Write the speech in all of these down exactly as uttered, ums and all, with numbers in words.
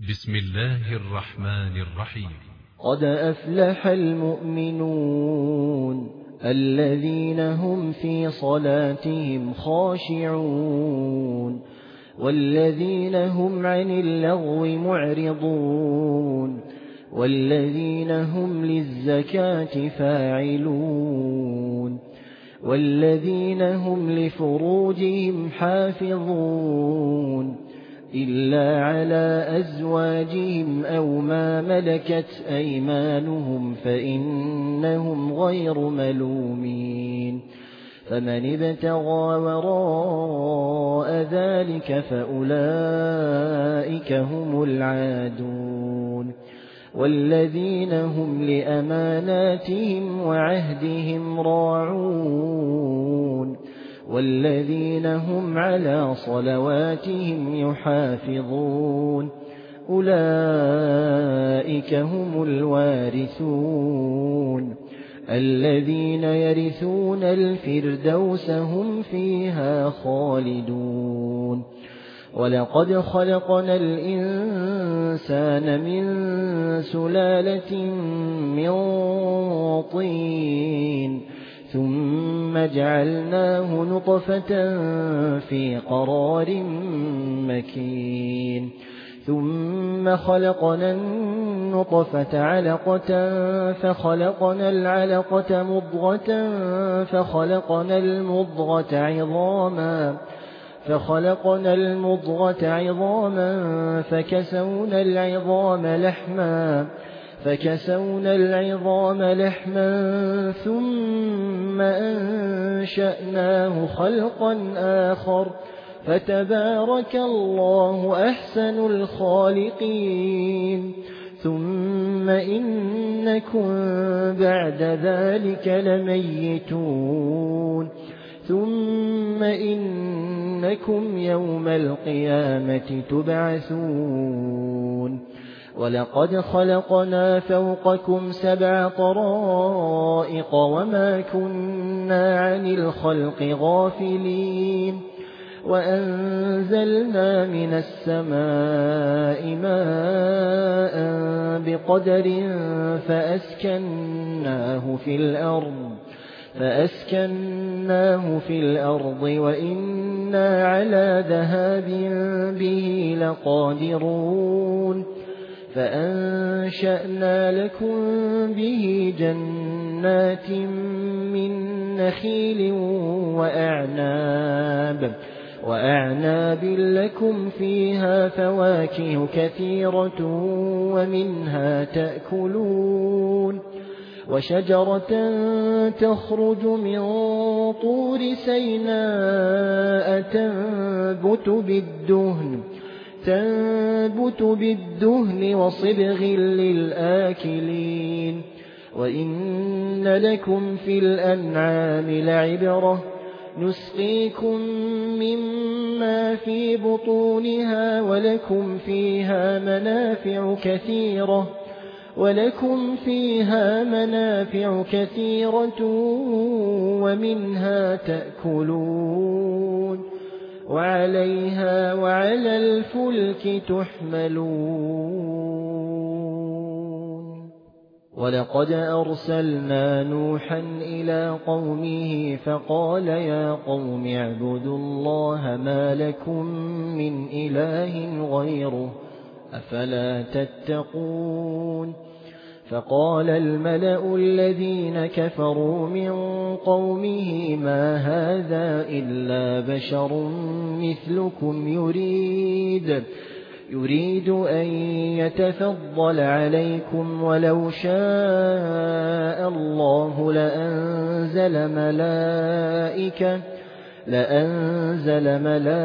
بسم الله الرحمن الرحيم. قد أفلح المؤمنون الذين هم في صلاتهم خاشعون والذين هم عن اللغو معرضون والذين هم للزكاة فاعلون والذين هم لفروجهم حافظون إلا على أزواجهم أو ما ملكت أيمانهم فإنهم غير ملومين. فمن ابتغى وراء ذلك فأولئك هم العادون والذين هم لأماناتهم وعهدهم راعون والذين هم على صلواتهم يحافظون أولئك هم الوارثون الذين يرثون الفردوس هم فيها خالدون. ولقد خلقنا الإنسان من سلالة من طين ثم جعلناه نطفة في قرار مكين ثم خلقنا النطفة علقة فخلقنا العلقة مضغة فخلقنا المضغة عظاما فخلقنا المضغة عظاما فكسونا العظام لحما فكسونا العظام لحما ثم أنشأناه خلقا آخر فتبارك الله أحسن الخالقين. ثم إنكم بعد ذلك لميتون ثم إنكم يوم القيامة تبعثون. ولقد خلقنا فوقكم سبع طرائق وما كنا عن الخلق غافلين وأنزلنا من السماء ماء بقدر فأسكناه في الأرض فأسكناه في الأرض وإنا على ذهاب به لقادرون. فأنشأنا لكم به جنات من نخيل وأعناب وأعناب لكم فيها فواكه كثيرة ومنها تأكلون وشجرة تخرج من طور سيناء تنبت بالدهن تنبت بالدهن وصبغ للآكلين. وإن لكم في الأنعام لعبرة نسقيكم مما في بطونها ولكم فيها منافع كثيرة ولكم فيها منافع كثيرة ومنها تأكلون وعليها وعلى الفلك تحملون. ولقد أرسلنا نوحا إلى قومه فقال يا قوم اعبدوا الله ما لكم من إله غيره أفلا تتقون. فقال الملأ الذين كفروا من قومه ما هذا إلا بشر مثلكم يريد يريد أن يتفضل عليكم ولو شاء الله لأنزل ملائكة لأنزل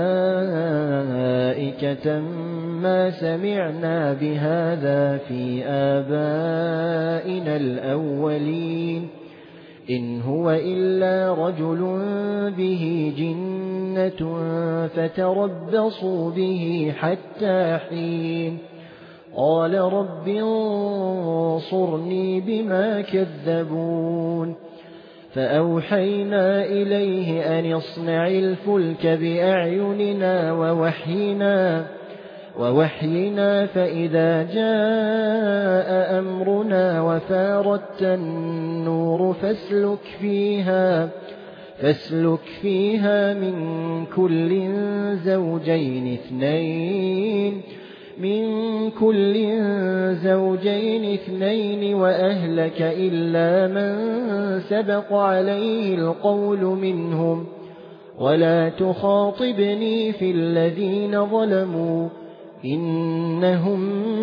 ملائكة ما سمعنا بهذا في آبائنا الأولين إن هو إلا رجل به جنة فتربصوا به حتى حين. قال رب انصرني بما كذبون. فأوحينا إليه أن اصنع الفلك بأعيننا ووحينا ووحينا فإذا جاء أمرنا وفارت النور فاسلك فيها فاسلك فيها من كل زوجين اثنين من كل زوجين اثنين وأهلك إلا من سبق عليه القول منهم ولا تخاطبني في الذين ظلموا إنهم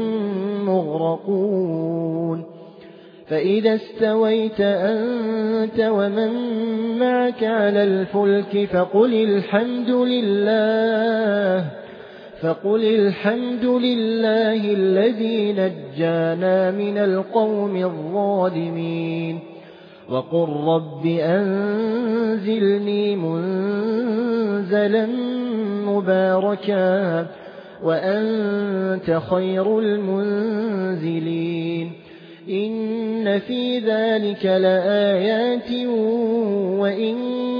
مغرقون فإذا استويت أنت ومن معك على الفلك فقل الحمد لله فقل الحمد لله الذي نجانا من القوم الظالمين وقل رب أنزلني منزلا مباركا وأنت خير المنزلين إن في ذلك لآيات وإن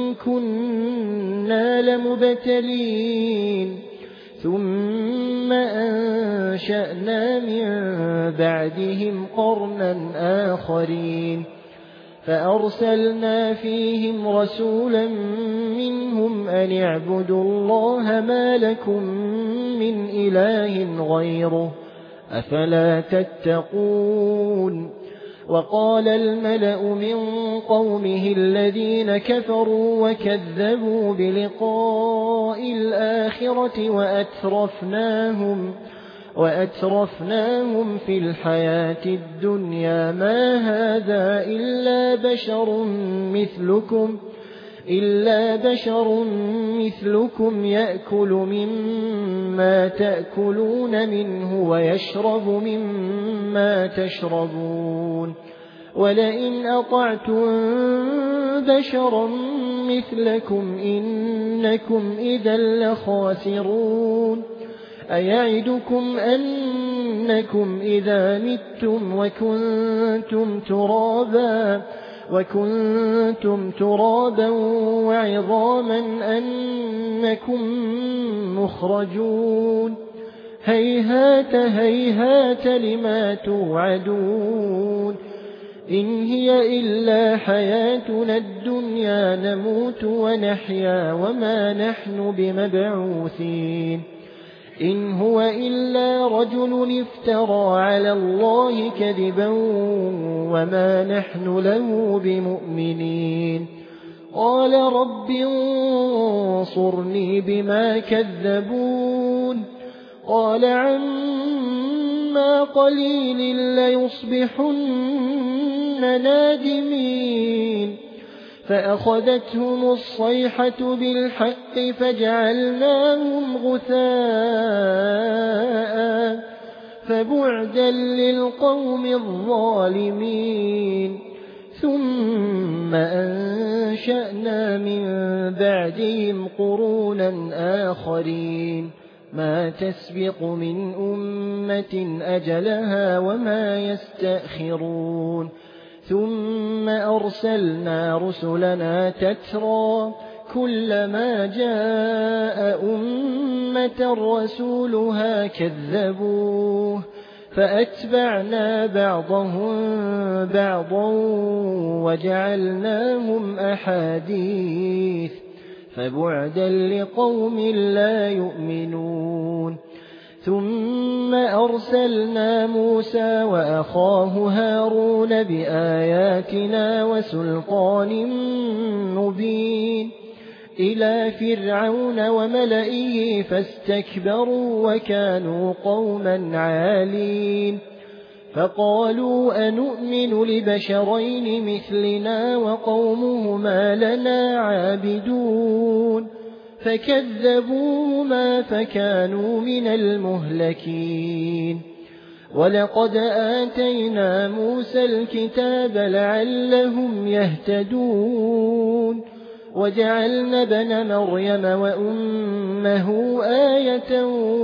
كنا لمبتلين ثم أنشأنا من بعدهم قرنا آخرين فأرسلنا فيهم رسولا منهم أن اعبدوا الله ما لكم من إله غيره أفلا تتقون وقال الملأ من قومه الذين كفروا وكذبوا بلقاء الآخرة وأترفناهم وأترفناهم في الحياة الدنيا ما هذا إلا بشر مثلكم إلا بشر مثلكم يأكل مما تأكلون منه ويشرب مما تشربون ولئن أطعتم بشرا مثلكم إنكم إذا لخاسرون أيعدكم أنكم إذا متم وكنتم ترابا وكنتم ترابا وعظاما أنكم مخرجون هيهات هيهات لما توعدون إن هي إلا حياتنا الدنيا نموت ونحيا وما نحن بمبعوثين إن هو إلا رجل افترى على الله كذبا وما نحن له بمؤمنين قال رب انصرني بما كذبون قال عما قليل ليصبحن نادمين فأخذتهم الصيحة بالحق فجعلناهم غثاء فبعدا للقوم الظالمين ثم أنشأنا من بعدهم قرونا آخرين ما تسبق من أمة أجلها وما يستأخرون ثم أرسلنا رسلنا تترى كلما جاء أمة رسولها كذبوه فأتبعنا بعضهم بعضا وجعلناهم أحاديث فبعدا لقوم لا يؤمنون ثم أرسلنا موسى وأخاه هارون بآياتنا وسلطان مبين إلى فرعون وملئه فاستكبروا وكانوا قوما عالين فقالوا أنؤمن لبشرين مثلنا وقومهما لنا عابدون فكذبوهما فكانوا من المهلكين ولقد آتينا موسى الكتاب لعلهم يهتدون وجعلنا ابن مريم وأمه آية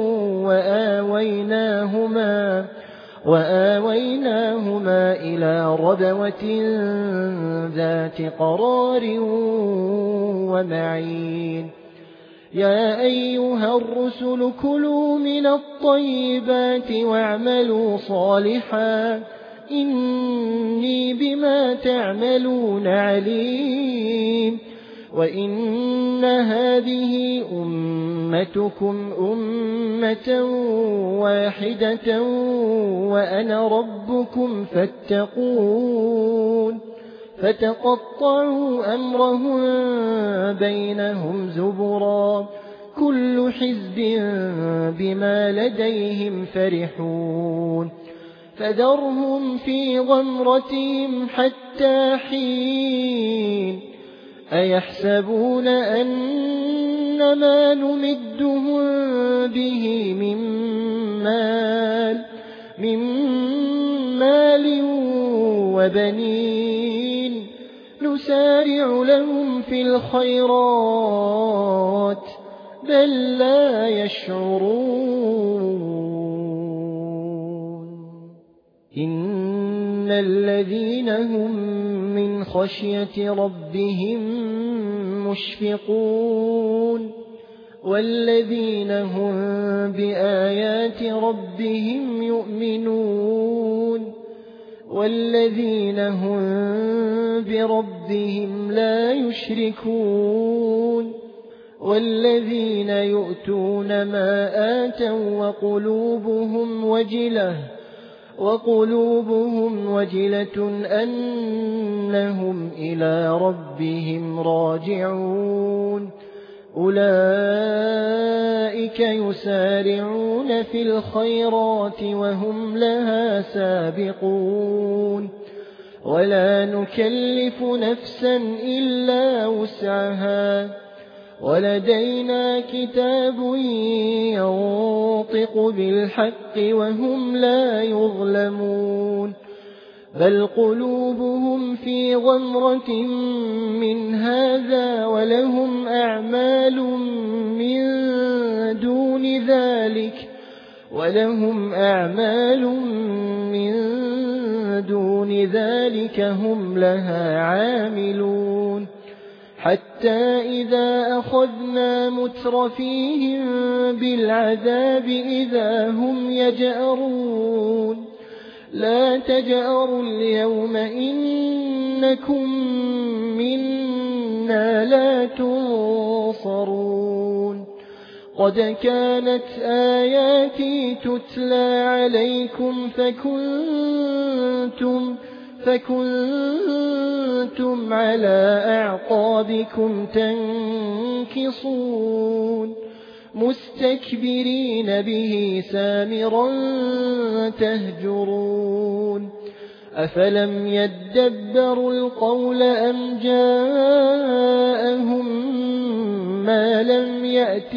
وآويناهما وآويناهما إلى ربوة ذات قرار ومعين يا أيها الرسل كلوا من الطيبات واعملوا صالحا إني بما تعملون عليم وإن هذه أمتكم أمة واحدة وأنا ربكم فاتقون فتقطعوا أمرهم بينهم زبرا كل حزب بما لديهم فرحون فذرهم في غمرتهم حتى حين أيحسبون أن ما نمدهم به من مال من مال وبنين نسارع لهم في الخيرات بل لا يشعرون إن الذين هم من خشية ربهم مشفقون والذين هم بآيات ربهم يؤمنون والذين هم بربهم لا يشركون والذين يؤتون ما آتوا وقلوبهم وجلة وقلوبهم وجلة أنهم إلى ربهم راجعون أولئك يسارعون في الخيرات وهم لها سابقون ولا نكلف نفسا إلا وسعها ولدينا كتاب ينطق بالحق وهم لا يظلمون بل قلوبهم في غمرة من هذا ولهم أعمال من دون ذلك ولهم أعمال من دون ذلك هم لها عاملون حتى إذا أخذنا مترفيهم بالعذاب إذا هم يجأرون لا تجأروا اليوم إنكم منا لا تنصرون قد كانت آياتي تتلى عليكم فكنتم فكنتم على أعقابكم تنكصون مستكبرين به سامرا تهجرون أفلم يدبروا القول أم جاءهم ما لم يأت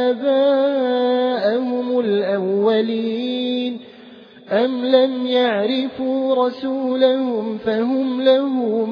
آباءهم الأولين أم لم يعرفوا رسولهم فهم له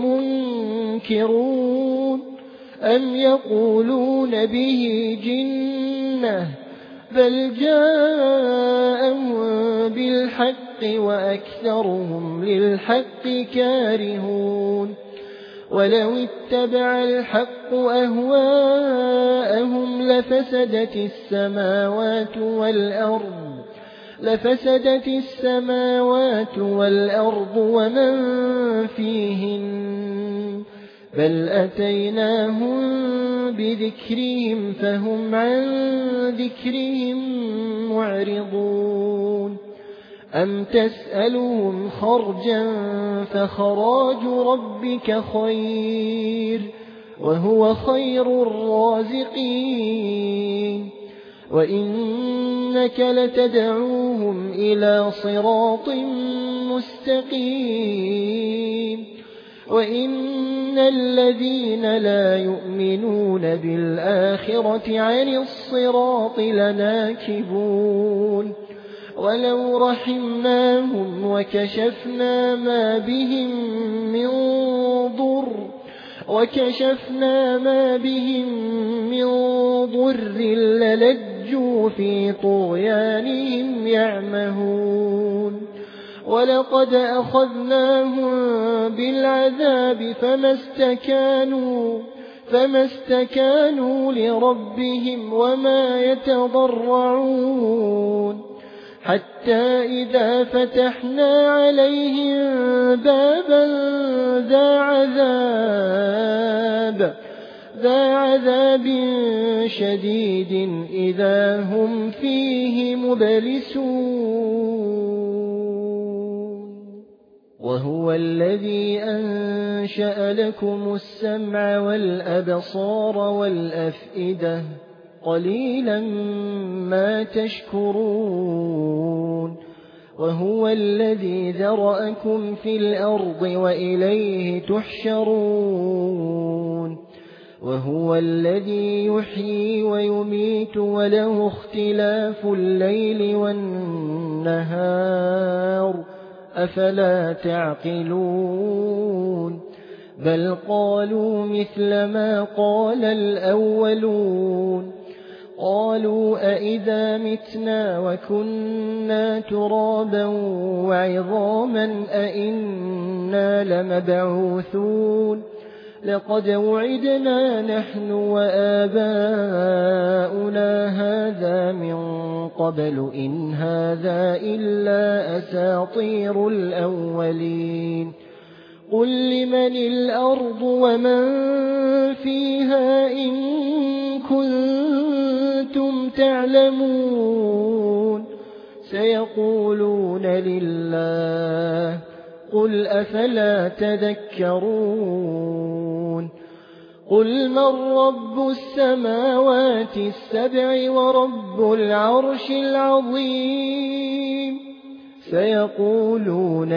منكرون أم يقولون به جنة بل جاءهم بالحق وأكثرهم للحق كارهون ولو اتبع الحق أهواءهم لفسدت السماوات والأرض لفسدت السماوات والأرض ومن فيهن بل أتيناهم بذكرهم فهم عن ذكرهم معرضون أم تسألهم خرجا فخراج ربك خير وهو خير الرازقين وإنك لتدعوهم إلى صراط مستقيم وإن الذين لا يؤمنون بالآخرة عن الصراط لناكبون ولو رحمناهم وكشفنا ما بهم من ضر وكشفنا ما بهم من ضر للجوا في طغيانهم يعمهون ولقد أخذناهم بالعذاب فما استكانوا فما استكانوا لربهم وما يتضرعون حتى إذا فتحنا عليهم بابا ذا عذاب ذا عذاب شديد إذا هم فيه مبلسون وهو الذي أنشأ لكم السمع والأبصار والأفئدة قليلا ما تشكرون وهو الذي ذرأكم في الأرض وإليه تحشرون وهو الذي يحيي ويميت وله اختلاف الليل والنهار أفلا تعقلون بل قالوا مثل ما قال الأولون قالوا أئذا متنا وكنا ترابا وعظاما أئنا لمبعوثون لقد وعدنا نحن وآباؤنا هذا من قبل إن هذا إلا أساطير الأولين قل لمن الأرض ومن فيها إن كنتم تعلمون سيقولون لله قل أفلا تذكرون قل من رب السماوات السبع ورب العرش العظيم سيقولون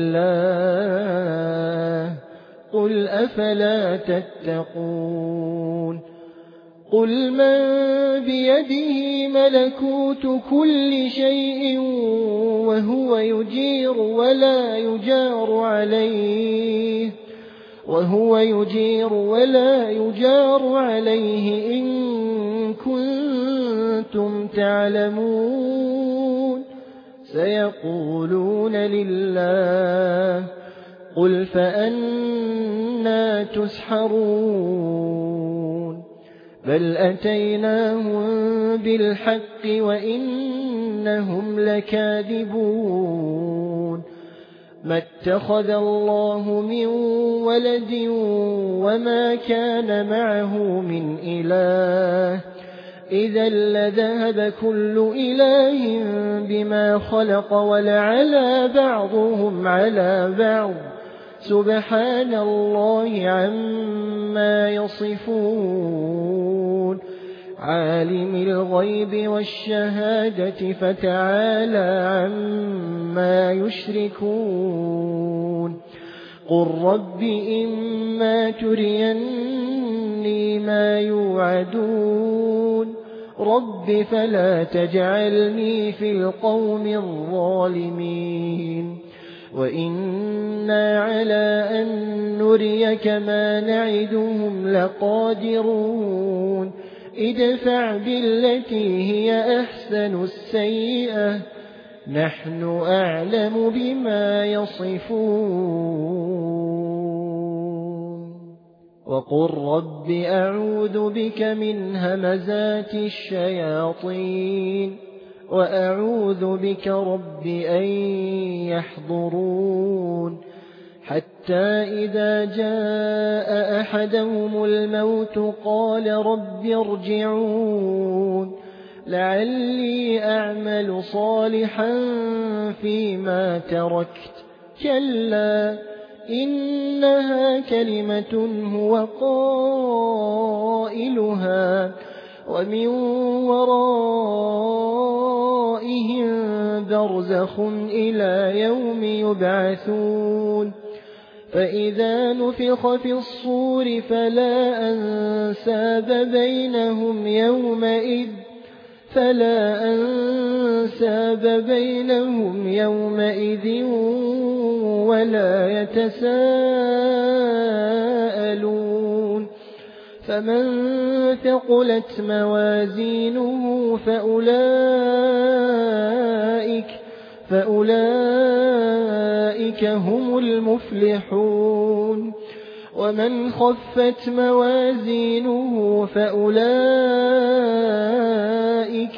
لله قل أفلا تتقون قل من بيده ملكوت كل شيء وهو يجير ولا يجار عليه وهو يجير ولا يجار عليه إن كنتم تعلمون سيقولون لله قل فأنى تسحرون بل أتيناهم بالحق وإنهم لكاذبون ما اتخذ الله من ولد وما كان معه من إله إذا لذهب كل إله بما خلق ولعلى بعضهم على بعض سبحان الله عما يصفون عالم الغيب والشهادة فتعالى عما يشركون قل رب إما تريني ما يوعدون رب فلا تجعلني في القوم الظالمين وإنا على أن نريك ما نعدهم لقادرون ادفع بالتي هي أحسن السيئة نحن أعلم بما يصفون وقل رب أعوذ بك من همزات الشياطين وأعوذ بك رب أن يحضرون حتى إذا جاء أحدهم الموت قال رب ارجعون لعلي أعمل صالحا فيما تركت كلا إنها كلمة هو قائلها ومن ورائهم برزخ إلى يوم يبعثون فإذا نفخ في الصور فلا أنساب بينهم يومئذ فلا أنساب بينهم يومئذ ولا يتساءلون فمن ثقلت موازينه فأولئك فأولئك هم المفلحون ومن خفت موازينه فأولئك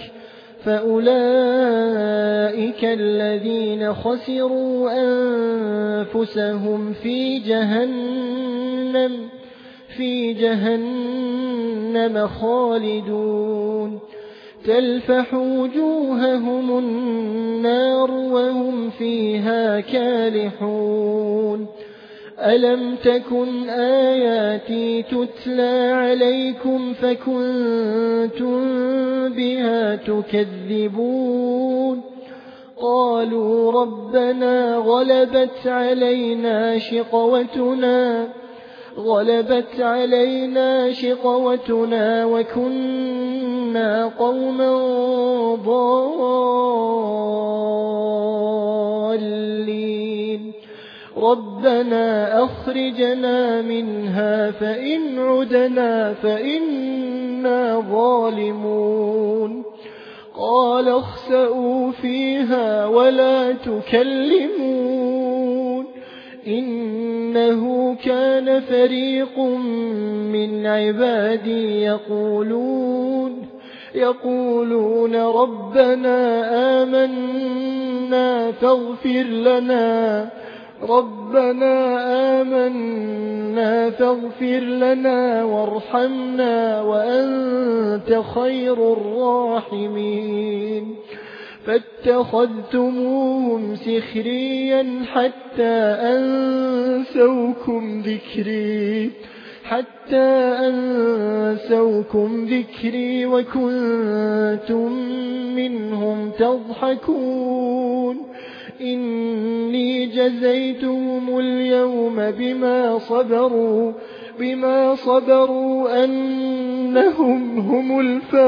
فأولئك الذين خسروا أنفسهم في جهنم في جهنم خالدون تلفح وجوههم النار وهم فيها كالحون ألم تكن آياتي تتلى عليكم فكنتم بها تكذبون قالوا ربنا غلبت علينا شقوتنا غلبت علينا شقوتنا وكنا قوما ضالين ربنا أخرجنا منها فإن عدنا فإنا ظالمون قال اخسئوا فيها ولا تكلمون إنه كان فريق من عبادي يقولون يقولون ربنا آمنا فاغفر لنا ربنا آمنا فاغفر لنا وارحمنا وأنت خير الراحمين فاتخذتموهم سخريا حتى أنسوكم ذكري حتى أنسوكم ذكري وكنتم منهم تضحكون إني جزيتهم اليوم بما صبروا بما صبروا أنهم هم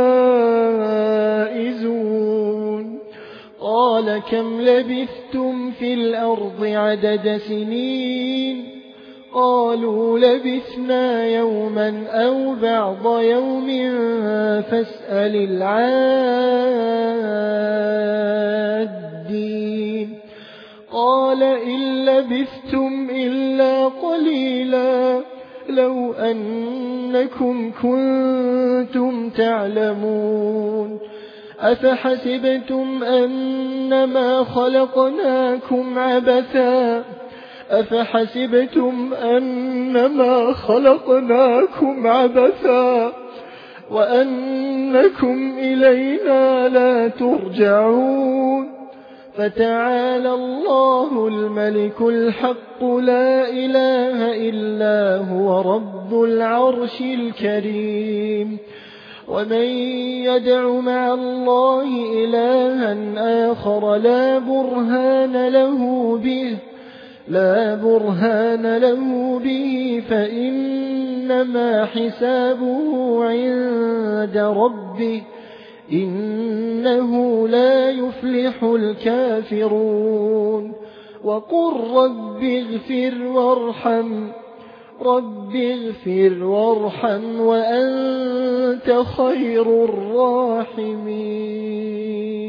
الفائزون قال كم لبثتم في الأرض عدد سنين قالوا لبثنا يوما أو بعض يوم فاسأل العادين قال إن لبثتم إلا قليلا لو أنكم كنتم تعلمون أفحسبتم أنما خلقناكم عبثا أفحسبتم أنما خلقناكم عبثا وأنكم إلينا لا ترجعون فتعالى الله الملك الحق لا إله إلا هو رب العرش الكريم ومن يدع مع الله إلها آخر لا برهان له به لا برهان له به فإنما حسابه عند ربه إنه لا يفلح الكافرون وقل رب اغفر وارحم رب اغفر وارحم وأنت خير الراحمين